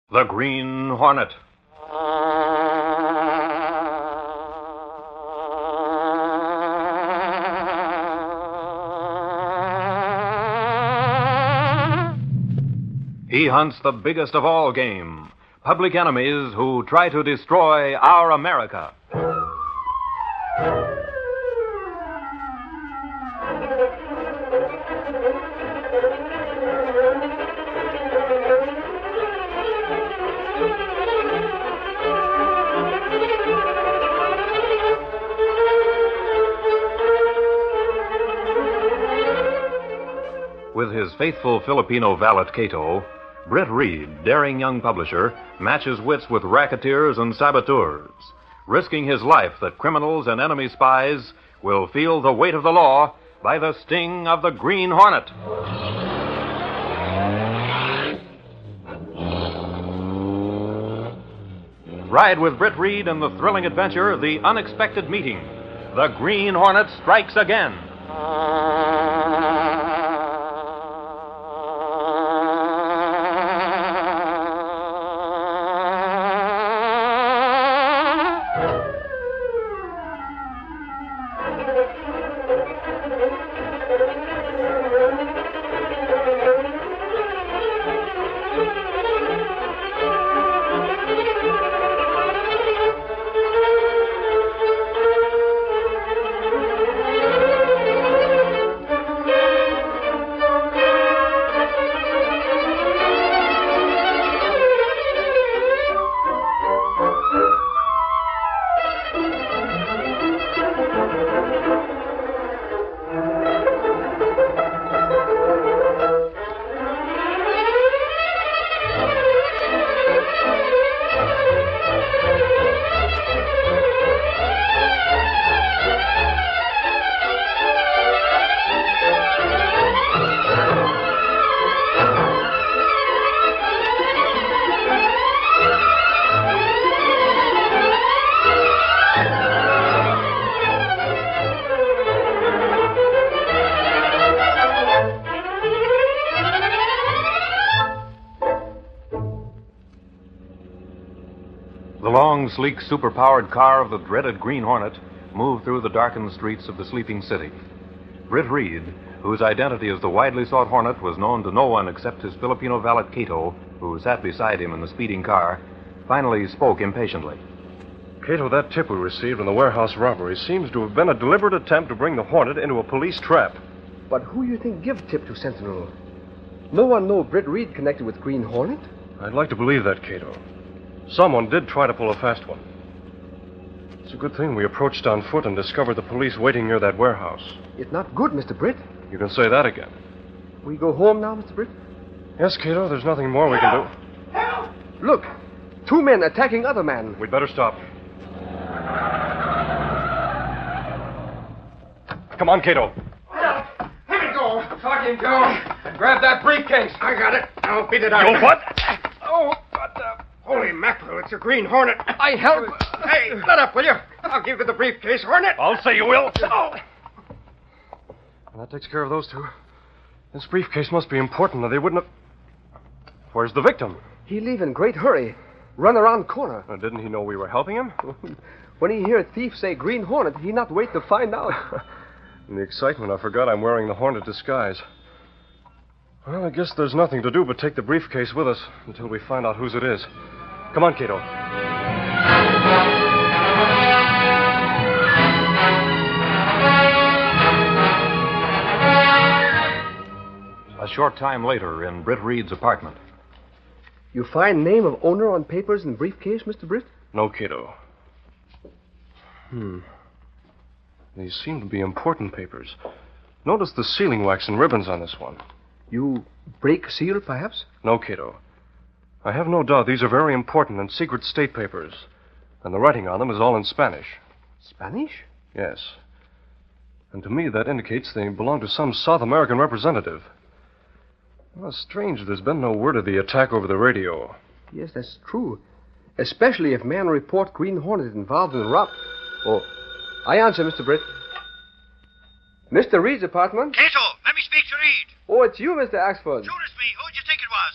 The Green Hornet. He hunts the biggest of all game, public enemies who try to destroy our America. With his faithful Filipino valet Cato, Britt Reed, daring young publisher, matches wits with racketeers and saboteurs, risking his life that criminals and enemy spies will feel the weight of the law by the sting of the Green Hornet. Ride with Britt Reed in the thrilling adventure, The Unexpected Meeting. The Green Hornet strikes again. The long, sleek, super-powered car of the dreaded Green Hornet moved through the darkened streets of the sleeping city. Britt Reed, whose identity as the widely sought Hornet was known to no one except his Filipino valet Cato, who sat beside him in the speeding car, finally spoke impatiently. Cato, that tip we received on the warehouse robbery seems to have been a deliberate attempt to bring the Hornet into a police trap. But who you think give tip to Sentinel? No one know Britt Reed connected with Green Hornet? I'd like to believe that, Cato. Someone did try to pull a fast one. It's a good thing we approached on foot and discovered the police waiting near that warehouse. It's not good, Mr. Britt. You can say that again. We go home now, Mr. Britt? Yes, Cato, there's nothing more we can do. Help! Look, two men attacking other men. We'd better stop. Come on, Cato. Let me go. Talking Joe. Grab that briefcase. I got it. I'll beat it out. You what? Oh, but, holy mackerel, it's a Green Hornet. I help. Hey, let up, will you? I'll give you the briefcase, Hornet. I'll say you will. Oh. That takes care of those two. This briefcase must be important, or they wouldn't have... Where's the victim? He leave in great hurry. Run around corner. Didn't he know we were helping him? When he hear thief say Green Hornet, he not wait to find out. In the excitement, I forgot I'm wearing the Hornet disguise. Well, I guess there's nothing to do but take the briefcase with us until we find out whose it is. Come on, Cato. A short time later, in Britt Reed's apartment. You find name of owner on papers in briefcase, Mr. Britt? No, Cato. These seem to be important papers. Notice the sealing wax and ribbons on this one. You break seal, perhaps? No, Cato. I have no doubt these are very important and secret state papers. And the writing on them is all in Spanish. Spanish? Yes. And to me, that indicates they belong to some South American representative. Well, strange there's been no word of the attack over the radio. Yes, that's true. Especially if man report Green Hornet involved in the rob... Oh, I answer, Mr. Britt. Mr. Reed's apartment? Cato, let me speak to Reed. Oh, it's you, Mr. Axford. Sure, it's me. Who'd you think it was?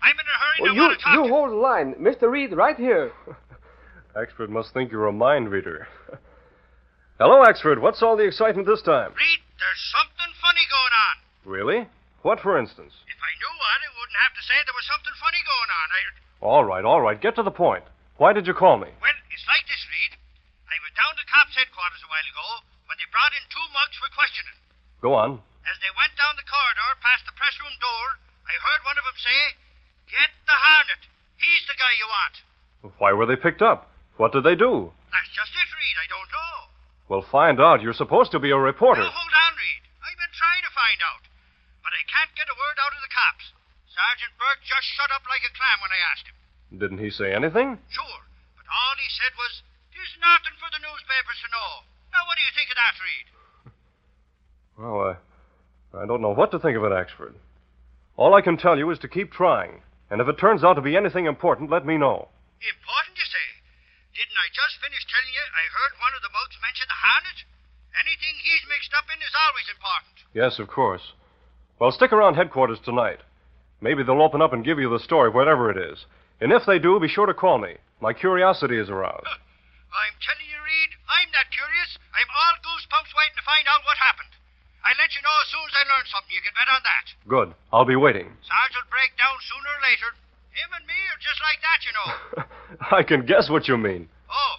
I'm in a hurry Oh, and I want to talk you hold the line. Mr. Reed, right here. Axford must think you're a mind reader. Hello, Axford. What's all the excitement this time? Reed, there's something funny going on. Really? What, for instance? If I knew what, I wouldn't have to say there was something funny going on. All right. Get to the point. Why did you call me? Well, it's like this, Reed. I was down to cops' headquarters a while ago when they brought in 2 mugs for questioning. Go on. As they went down the corridor past the press room door, I heard one of them say, "Get the Hornet. He's the guy you want." Why were they picked up? What did they do? That's just it, Reed. I don't know. Well, find out. You're supposed to be a reporter. Now, hold on, Reed. I've been trying to find out. But I can't get a word out of the cops. Sergeant Burke just shut up like a clam when I asked him. Didn't he say anything? Sure. But all he said was, "There's nothing for the newspapers to know." Now, what do you think of that, Reed? Well, I don't know what to think of it, Axford. All I can tell you is to keep trying. And if it turns out to be anything important, let me know. Important, you say? Didn't I just finish telling you I heard one of the mugs mention the Hornet? Anything he's mixed up in is always important. Yes, of course. Well, stick around headquarters tonight. Maybe they'll open up and give you the story, whatever it is. And if they do, be sure to call me. My curiosity is aroused. I'm telling you, Reed, I'm not curious. I'm all goosebumps waiting to find out what happened. I'll let you know as soon as I learn something. You can bet on that. Good. I'll be waiting. Sarge will break down sooner or later. Him and me are just like that, you know. I can guess what you mean. Oh.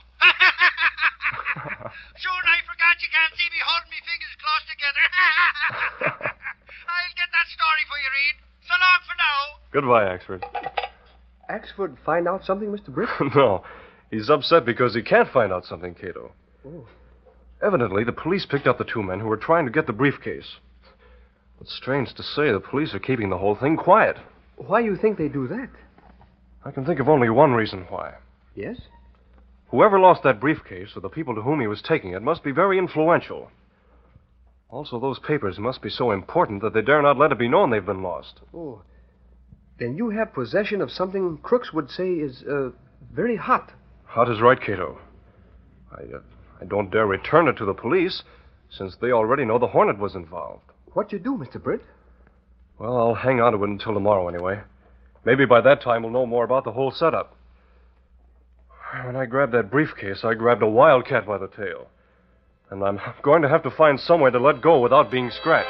Sure, I forgot you can't see me holding me fingers close together. I'll get that story for you, Reed. So long for now. Goodbye, Axford. Axford find out something, Mr. Britt? No. He's upset because he can't find out something, Cato. Oh. Evidently, the police picked up the 2 men who were trying to get the briefcase. It's strange to say the police are keeping the whole thing quiet. Why do you think they do that? I can think of only one reason why. Yes? Whoever lost that briefcase, or the people to whom he was taking it, must be very influential. Also, those papers must be so important that they dare not let it be known they've been lost. Oh. Then you have possession of something crooks would say is, very hot. Hot is right, Cato. I don't dare return it to the police, since they already know the Hornet was involved. What you do, Mr. Britt? Well, I'll hang on to it until tomorrow, anyway. Maybe by that time we'll know more about the whole setup. When I grabbed that briefcase, I grabbed a wildcat by the tail. And I'm going to have to find some way to let go without being scratched.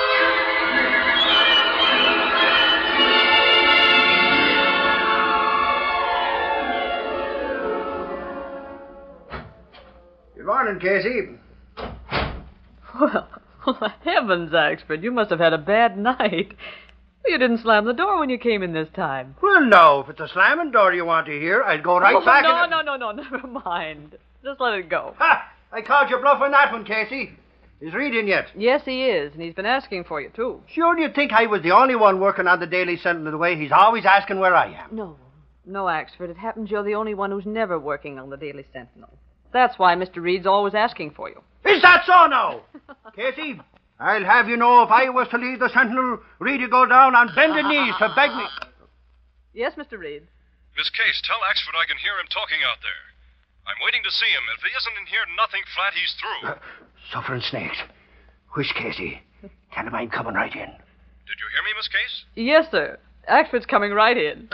Good morning, Casey. Well, heavens, Axford, you must have had a bad night. You didn't slam the door when you came in this time. Well, no, if it's a slamming door you want to hear, I'd go right back No, never mind. Just let it go. Ha! I called your bluff on that one, Casey. Is Reed in yet? Yes, he is, and he's been asking for you, too. Sure, you'd think I was the only one working on the Daily Sentinel the way he's always asking where I am. No, Axford. It happens you're the only one who's never working on the Daily Sentinel. That's why Mr. Reed's always asking for you. Is that so now? Casey, I'll have you know if I was to leave the Sentinel, Reed'd go down on bended knees to beg me. Yes, Mr. Reed. Miss Case, tell Axford I can hear him talking out there. I'm waiting to see him. If he isn't in here, nothing flat, he's through. Suffering snakes. Which, Casey? Tell him I'm coming right in. Did you hear me, Miss Case? Yes, sir. Axford's coming right in.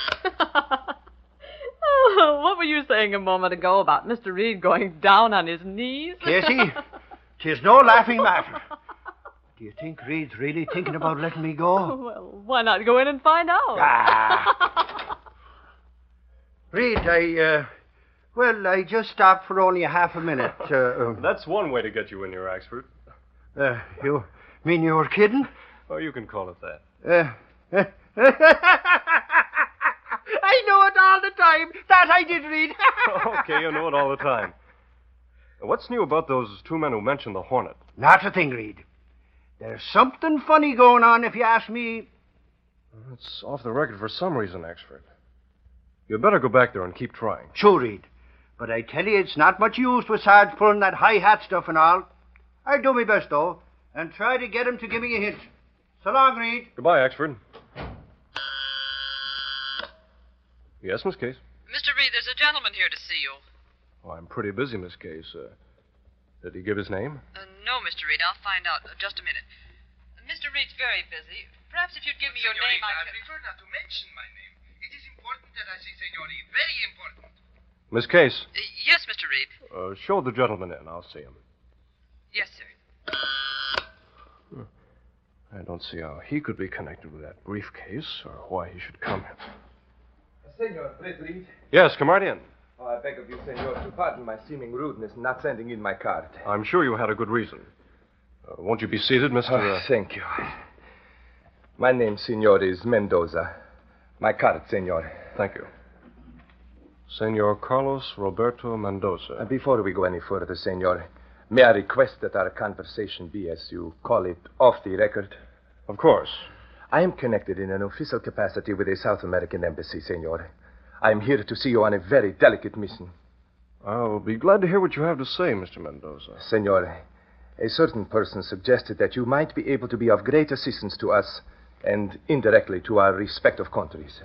Oh, what were you saying a moment ago about Mr. Reed going down on his knees? Casey, 'tis no laughing matter. Do you think Reed's really thinking about letting me go? Well, why not go in and find out? Reed, I just stopped for only a half a minute. That's one way to get you in here, Axford. You mean you were kidding? Oh, you can call it that. I know it all the time. That I did, Reed. Okay, you know it all the time. What's new about those 2 men who mentioned the Hornet? Not a thing, Reed. There's something funny going on, if you ask me. It's off the record for some reason, Axford. You'd better go back there and keep trying. Sure, Reed. But I tell you, it's not much use with Sarge pulling that hi-hat stuff and all. I'll do my best, though, and try to get him to give me a hint. So long, Reed. Goodbye, Axford. Yes, Miss Case? Mr. Reed, there's a gentleman here to see you. Oh, I'm pretty busy, Miss Case. Did he give his name? No, Mr. Reed. I'll find out. Just a minute. Mr. Reed's very busy. Perhaps if you'd give me your name, I could... prefer not to mention my name. It is important that I see Signori. Very important. Miss Case, yes, Mr. Reed. show the gentleman in. I'll see him. Yes, sir. I don't see how he could be connected with that briefcase or why he should come here. Senor Britt Reed. Yes, come right in. Oh, I beg of you, senor, to pardon my seeming rudeness in not sending in my card. I'm sure you had a good reason. Won't you be seated, Mr. Thank you. My name, senor, is Mendoza. My card, senor. Thank you. Senor Carlos Roberto Mendoza. Before we go any further, senor, may I request that our conversation be, as you call it, off the record? Of course. I am connected in an official capacity with the South American Embassy, senor. I am here to see you on a very delicate mission. I'll be glad to hear what you have to say, Mr. Mendoza. Senor, a certain person suggested that you might be able to be of great assistance to us and indirectly to our respective countries.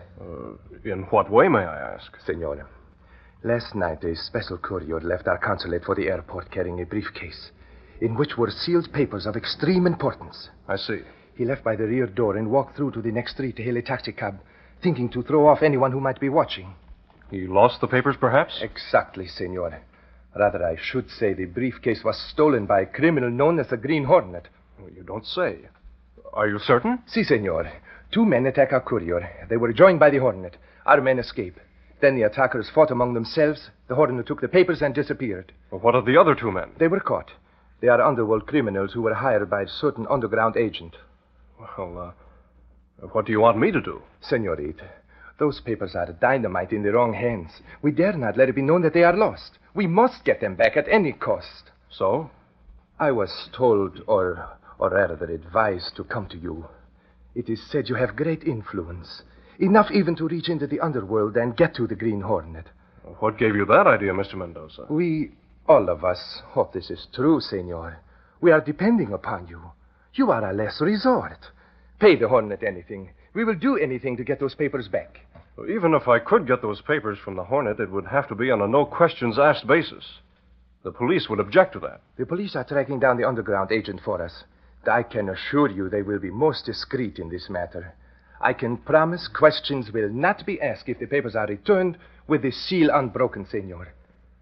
In what way, may I ask? Senor, last night a special courier left our consulate for the airport carrying a briefcase in which were sealed papers of extreme importance. I see. He left by the rear door and walked through to the next street to hail a taxicab, thinking to throw off anyone who might be watching. He lost the papers, perhaps? Exactly, senor. Rather, I should say the briefcase was stolen by a criminal known as the Green Hornet. Well, you don't say. Are you certain? Si, senor. 2 men attack our courier. They were joined by the Hornet. Our men escape. Then the attackers fought among themselves. The Hornet took the papers and disappeared. Well, what of the other 2 men? They were caught. They are underworld criminals who were hired by a certain underground agent. Well, what do you want me to do? Senorita, those papers are dynamite in the wrong hands. We dare not let it be known that they are lost. We must get them back at any cost. So? I was told, or rather advised, to come to you. It is said you have great influence. Enough even to reach into the underworld and get to the Green Hornet. What gave you that idea, Mr. Mendoza? We, all of us, hope this is true, senor. We are depending upon you. You are our last resort. Pay the Hornet anything. We will do anything to get those papers back. Well, even if I could get those papers from the Hornet, it would have to be on a no-questions-asked basis. The police would object to that. The police are tracking down the underground agent for us. I can assure you they will be most discreet in this matter. I can promise questions will not be asked if the papers are returned with the seal unbroken, senor.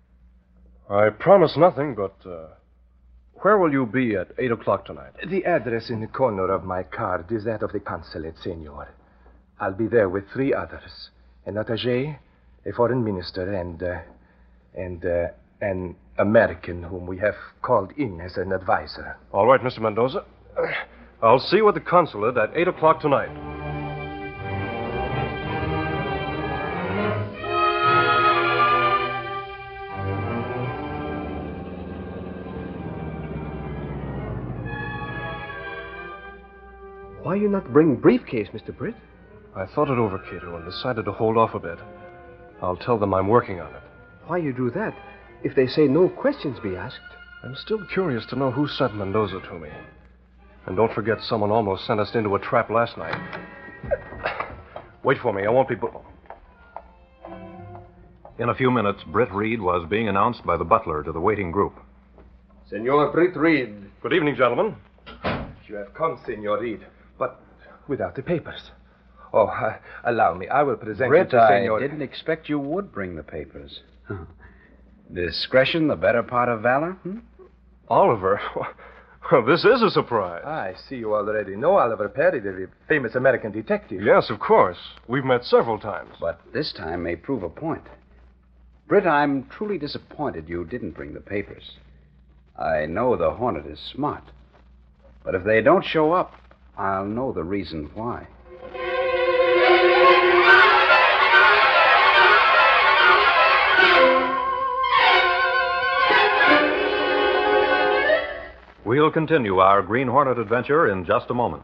I promise nothing, but where will you be at 8 o'clock tonight? The address in the corner of my card is that of the consulate, senor. I'll be there with 3 others. An attaché, a foreign minister, and an American whom we have called in as an advisor. All right, Mr. Mendoza. I'll see you at the consulate at 8 o'clock tonight. Why you not bring briefcase, Mr. Britt? I thought it over, Cato, and decided to hold off a bit. I'll tell them I'm working on it. Why you do that? If they say no questions be asked. I'm still curious to know who sent Mendoza to me. And don't forget, someone almost sent us into a trap last night. Wait for me. I won't be... In a few minutes, Britt Reed was being announced by the butler to the waiting group. Senor Britt Reed. Good evening, gentlemen. You have come, Senor Reed, but without the papers. Oh, allow me. I will present Britt, you to Senor... I didn't expect you would bring the papers. Discretion, the better part of valor? Oliver? Well, this is a surprise. I see you already know Oliver Perry, the famous American detective. Yes, of course. We've met several times. But this time may prove a point. Britt, I'm truly disappointed you didn't bring the papers. I know the Hornet is smart. But if they don't show up, I'll know the reason why. We'll continue our Green Hornet adventure in just a moment.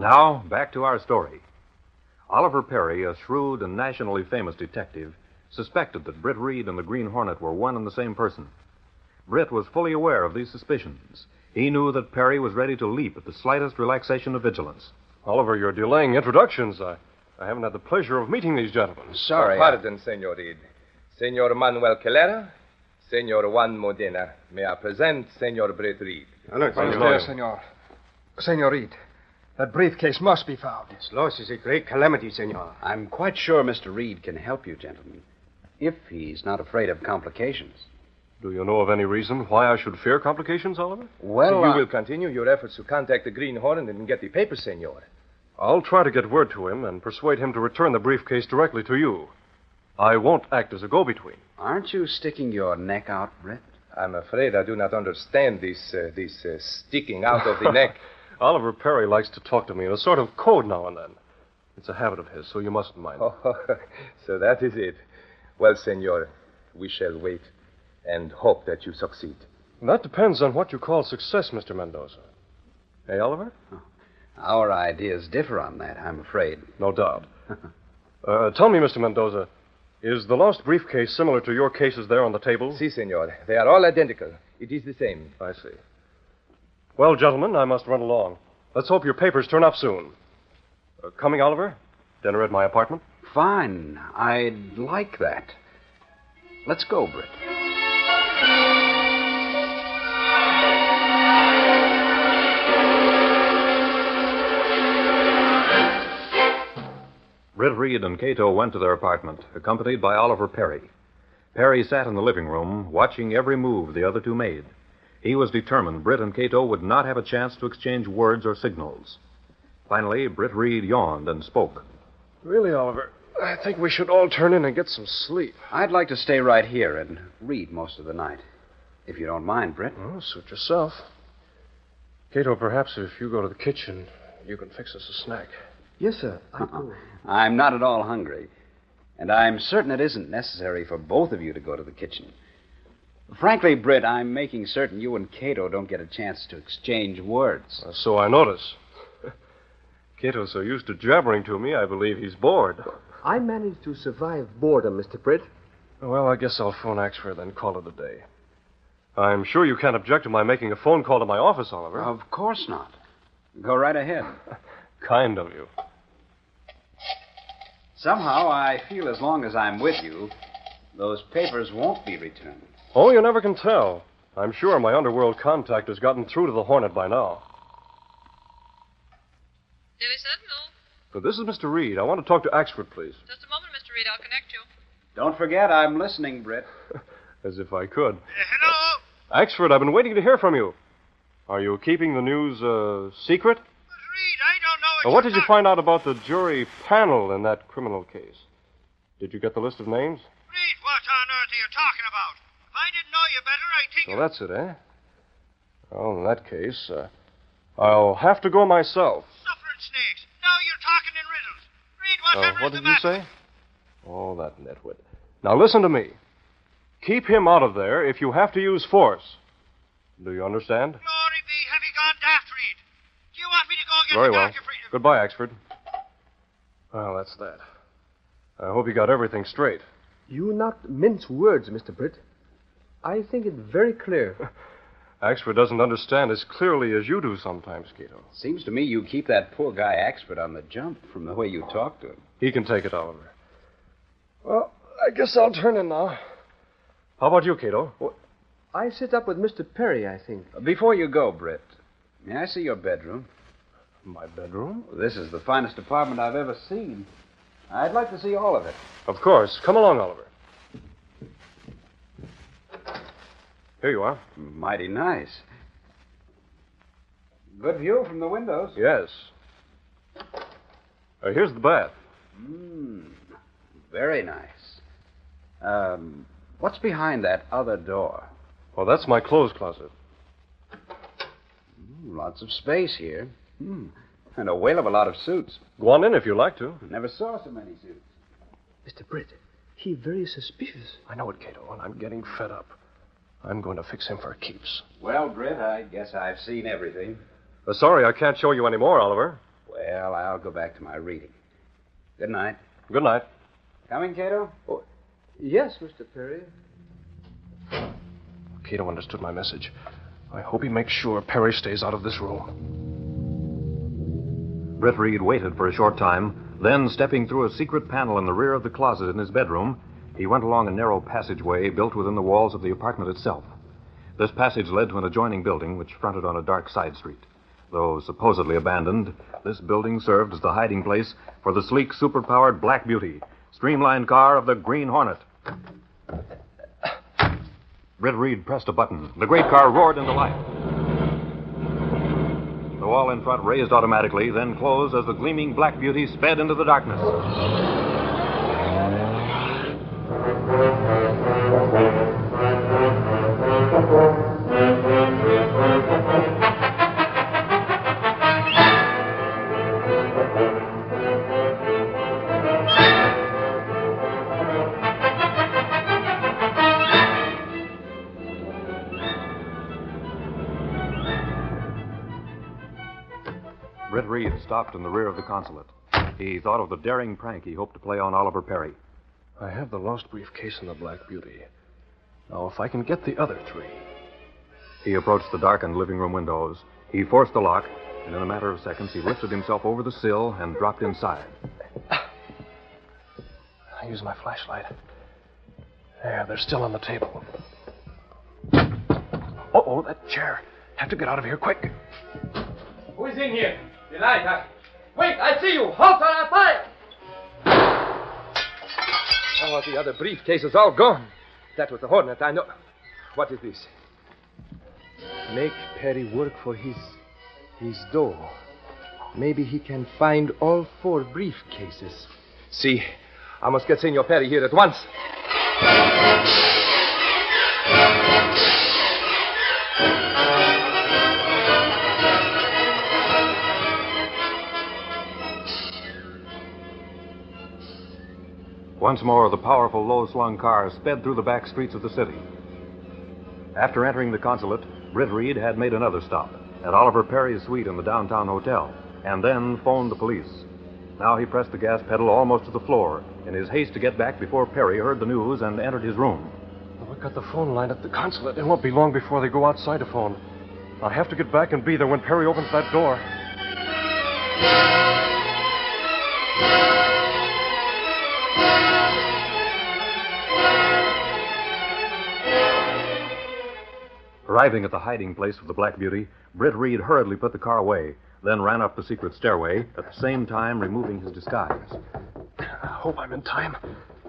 Now, back to our story. Oliver Perry, a shrewd and nationally famous detective, suspected that Britt Reed and the Green Hornet were one and the same person. Britt was fully aware of these suspicions. He knew that Perry was ready to leap at the slightest relaxation of vigilance. Oliver, you're delaying introductions. I haven't had the pleasure of meeting these gentlemen. Sorry. Pardon, Senor Reed. Senor Manuel Calera, Senor Juan Modena. May I present Senor Britt Reed? Hello, Senor. Senor Reed, that briefcase must be found. Its loss is a great calamity, Senor. I'm quite sure Mr. Reed can help you, gentlemen, if he's not afraid of complications. Do you know of any reason why I should fear complications, Oliver? Well, You will continue your efforts to contact the Green Hornet and get the papers, Senor. I'll try to get word to him and persuade him to return the briefcase directly to you. I won't act as a go-between. Aren't you sticking your neck out, Britt? I'm afraid I do not understand this sticking out of the neck. Oliver Perry likes to talk to me in a sort of code now and then. It's a habit of his, so you mustn't mind. Oh, so that is it. Well, Senor, we shall wait and hope that you succeed. That depends on what you call success, Mr. Mendoza. Hey, Oliver? Our ideas differ on that, I'm afraid. No doubt. Tell me, Mr. Mendoza, is the lost briefcase similar to your cases there on the table? Si, Senor. They are all identical. It is the same. I see. Well, gentlemen, I must run along. Let's hope your papers turn up soon. Coming, Oliver? Dinner at my apartment? Fine. I'd like that. Let's go, Britt. Britt Reed and Cato went to their apartment, accompanied by Oliver Perry. Perry sat in the living room, watching every move the other two made. He was determined Britt and Cato would not have a chance to exchange words or signals. Finally, Britt Reed yawned and spoke. Really, Oliver, I think we should all turn in and get some sleep. I'd like to stay right here and read most of the night. If you don't mind, Britt. Oh, suit yourself. Cato, perhaps if you go to the kitchen, you can fix us a snack. Yes, sir. I do. I'm not at all hungry. And I'm certain it isn't necessary for both of you to go to the kitchen. Frankly, Britt, I'm making certain you and Cato don't get a chance to exchange words. So I notice. Cato's so used to jabbering to me, I believe he's bored. I managed to survive boredom, Mr. Britt. Well, I guess I'll phone Axford and call it a day. I'm sure you can't object to my making a phone call to my office, Oliver. Of course not. Go right ahead. Kind of you. Somehow, I feel as long as I'm with you, those papers won't be returned. Oh, you never can tell. I'm sure my underworld contact has gotten through to the Hornet by now. Daily Sentinel. So this is Mr. Reed. I want to talk to Axford, please. Just a moment, Mr. Reed. I'll connect you. Don't forget, I'm listening, Britt. As if I could. Hello? Axford, I've been waiting to hear from you. Are you keeping the news secret? Reed, I don't know What did you find out about the jury panel in that criminal case? Did you get the list of names? Reed, what on earth are you talking about? If I didn't know you better, I think... Well, that's it, eh? Well, in that case, I'll have to go myself. Suffering snakes. Now you're talking in riddles. Reed, whatever What is did the you matter? say? Oh, that nitwit. Now, listen to me. Keep him out of there if you have to use force. Do you understand? Glory be, have you gone daft, Reed? Do you want me to go get Very the well. doctor for you? Goodbye, Axford. Well, that's that. I hope you got everything straight. You not mince words, Mr. Britt. I think it very clear. Axford doesn't understand as clearly as you do sometimes, Cato. Seems to me you keep that poor guy Axford on the jump from the way you talk to him. He can take it, Oliver. Well, I guess I'll turn in now. How about you, Cato? I sit up with Mr. Perry, I think. Before you go, Britt, may I see your bedroom? My bedroom? This is the finest apartment I've ever seen. I'd like to see all of it. Of course. Come along, Oliver. Here you are. Mighty nice. Good view from the windows. Yes. Here's the bath. Very nice. What's behind that other door? Well, that's my clothes closet. Lots of space here. And a whale of a lot of suits. Go on in if you like to. Never saw so many suits. Mr. Britt, he very suspicious. I know it, Cato, and I'm getting fed up. I'm going to fix him for keeps. Well, Britt, I guess I've seen everything. Sorry I can't show you any more, Oliver. Well, Well, I'll go back to my reading. Good night. Good night. Coming, Cato? Oh, yes, Mr. Perry. Cato understood my message. I hope he makes sure Perry stays out of this room. Britt Reed waited for a short time, then, stepping through a secret panel in the rear of the closet in his bedroom, he went along a narrow passageway built within the walls of the apartment itself. This passage led to an adjoining building which fronted on a dark side street. Though supposedly abandoned, this building served as the hiding place for the sleek, superpowered Black Beauty, streamlined car of the Green Hornet. Britt Reed pressed a button. The great car roared into life. The wall in front raised automatically, then closed as the gleaming Black Beauty sped into the darkness. Britt Reed stopped in the rear of the consulate. He thought of the daring prank he hoped to play on Oliver Perry. I have the lost briefcase and the Black Beauty. Now, if I can get the other three. He approached the darkened living room windows. He forced the lock, and in a matter of seconds, he lifted himself over the sill and dropped inside. I use my flashlight. There, they're still on the table. Uh-oh, that chair. Have to get out of here quick. Who is in here? The light, huh? Wait, I see you. Halt on fire! Oh, the other briefcase is all gone. That was the Hornet, I know. What is this? Make Perry work for his dough. Maybe he can find all 4 briefcases. See, I must get Senor Perry here at once. Once more, the powerful, low-slung car sped through the back streets of the city. After entering the consulate, Britt Reed had made another stop at Oliver Perry's suite in the downtown hotel, and then phoned the police. Now he pressed the gas pedal almost to the floor in his haste to get back before Perry heard the news and entered his room. Well, I've got the phone line at the consulate. It won't be long before they go outside to phone. I have to get back and be there when Perry opens that door. Arriving at the hiding place of the Black Beauty, Britt Reed hurriedly put the car away, then ran up the secret stairway, at the same time removing his disguise. I hope I'm in time.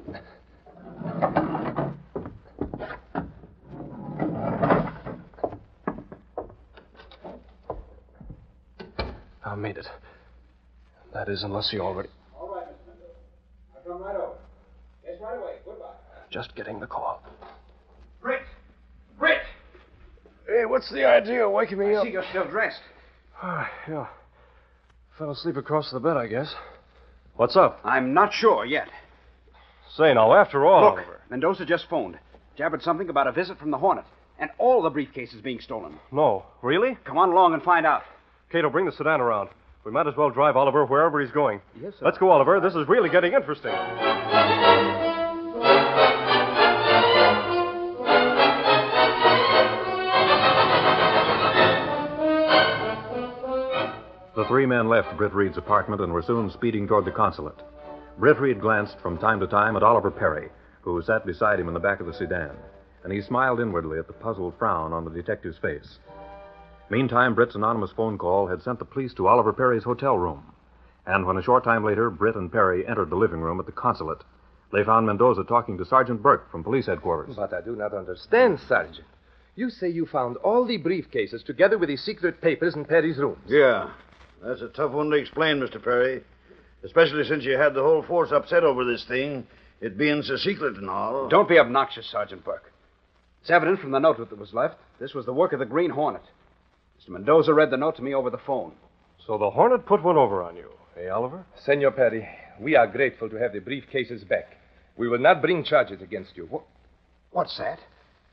I made it. That is, unless he already... All right, Mr. Mendoza. I'll come right over. Yes, right away. Goodbye. Just getting the call. Britt! Britt! Hey, what's the idea of waking me I up? see you're still dressed. Yeah. Fell asleep across the bed, I guess. What's up? I'm not sure yet. Say, now, after all... Look, Oliver. Mendoza just phoned. Jabbered something about a visit from the Hornet. And all the briefcases being stolen. No. Really? Come on along and find out. Cato, bring the sedan around. We might as well drive Oliver wherever he's going. Yes, sir. Let's go, Oliver. This is really getting interesting. The 3 men left Britt Reed's apartment and were soon speeding toward the consulate. Britt Reed glanced from time to time at Oliver Perry, who sat beside him in the back of the sedan, and he smiled inwardly at the puzzled frown on the detective's face. Meantime, Britt's anonymous phone call had sent the police to Oliver Perry's hotel room, and when a short time later Britt and Perry entered the living room at the consulate, they found Mendoza talking to Sergeant Burke from police headquarters. But I do not understand, Sergeant. You say you found all the briefcases together with the secret papers in Perry's rooms. Yeah. That's a tough one to explain, Mr. Perry. Especially since you had the whole force upset over this thing, it being so secret and all. Don't be obnoxious, Sergeant Burke. It's evident from the note that was left. This was the work of the Green Hornet. Mr. Mendoza read the note to me over the phone. So the Hornet put one over on you, eh, Oliver? Senor Perry, we are grateful to have the briefcases back. We will not bring charges against you. What's that?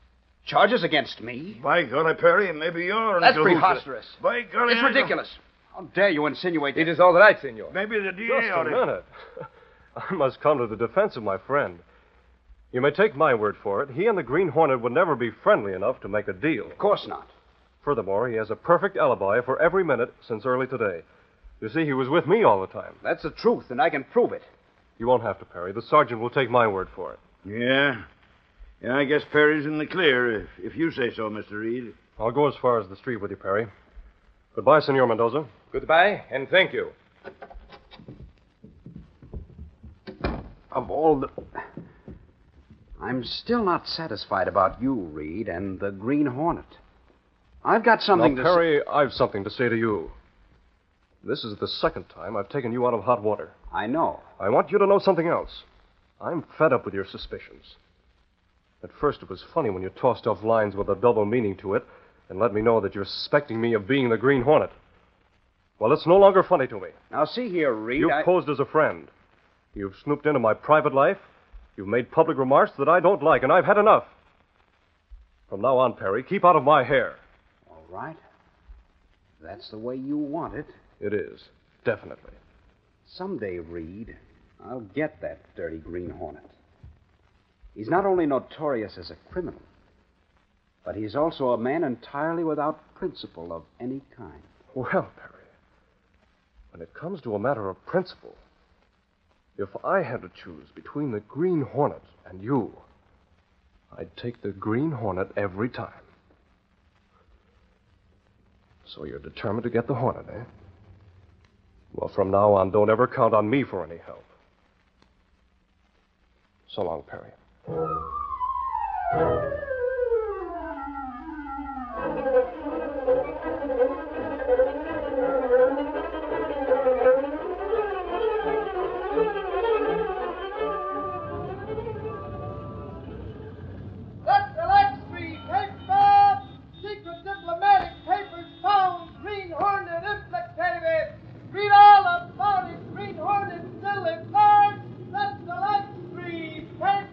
Charges against me? By golly, Perry, maybe you're... That's preposterous. By golly, It's ridiculous. How dare you insinuate that? It is all right, senor. Maybe the DA Just a minute. I must come to the defense of my friend. You may take my word for it. He and the Green Hornet would never be friendly enough to make a deal. Of course not. Furthermore, he has a perfect alibi for every minute since early today. You see, he was with me all the time. That's the truth, and I can prove it. You won't have to, Perry. The sergeant will take my word for it. Yeah? Yeah, I guess Perry's in the clear, if you say so, Mr. Reed. I'll go as far as the street with you, Perry. Goodbye, Senor Mendoza. Goodbye, and thank you. Of all the... I'm still not satisfied about you, Reed, and the Green Hornet. I've got something now, to Perry, I've something to say to you. This is the second time I've taken you out of hot water. I know. I want you to know something else. I'm fed up with your suspicions. At first, it was funny when you tossed off lines with a double meaning to it and let me know that you're suspecting me of being the Green Hornet. Well, it's no longer funny to me. Now, see here, Reed, You've posed as a friend. You've snooped into my private life. You've made public remarks that I don't like, and I've had enough. From now on, Perry, keep out of my hair. All right. That's the way you want it. It is, definitely. Someday, Reed, I'll get that dirty Green Hornet. He's not only notorious as a criminal, but he's also a man entirely without principle of any kind. Well, Perry, when it comes to a matter of principle, if I had to choose between the Green Hornet and you, I'd take the Green Hornet every time. So you're determined to get the Hornet, eh? Well, from now on, don't ever count on me for any help. So long, Perry. That's Alexei! Paper! Secret diplomatic papers found! Green Hornet implicated! Read all about it! Green Hornet still in charge! That's Alexei! Paper!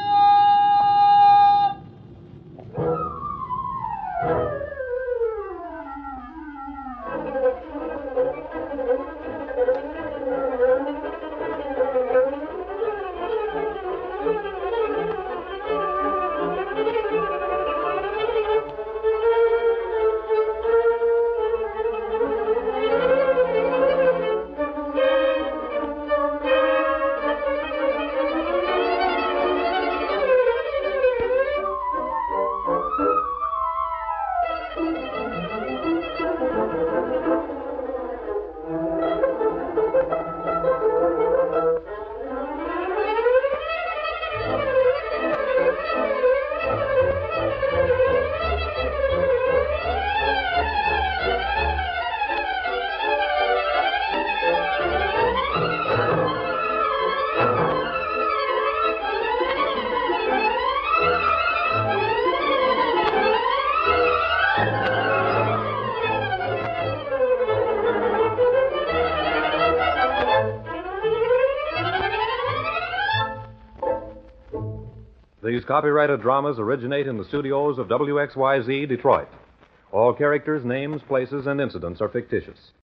These copyrighted dramas originate in the studios of WXYZ Detroit. All characters, names, places, and incidents are fictitious.